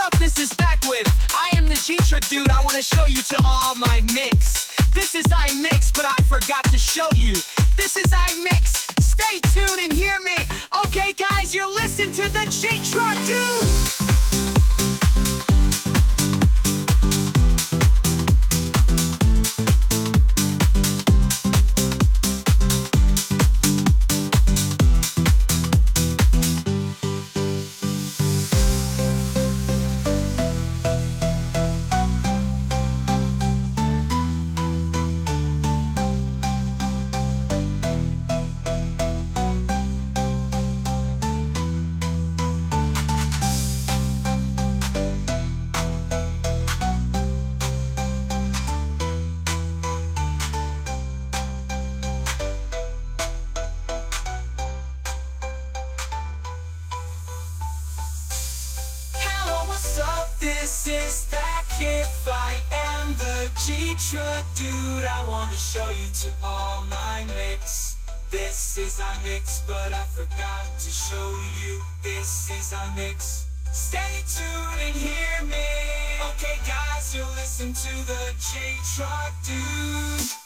up? This is Backwith. I am the G-Truck dude. I wanna show you to all my mix. This is iMix, but I forgot to show you. This is iMix. Stay tuned and hear me. Okay, guys, you're listening to the G-Truck dude. What's up? This is Backwith. I am the G-Truck dude. I wanna show you to all my mix. This is iMix, but I forgot to show you. This is iMix. Stay tuned and hear me. Okay, guys, you'll listen to the G-Truck dude.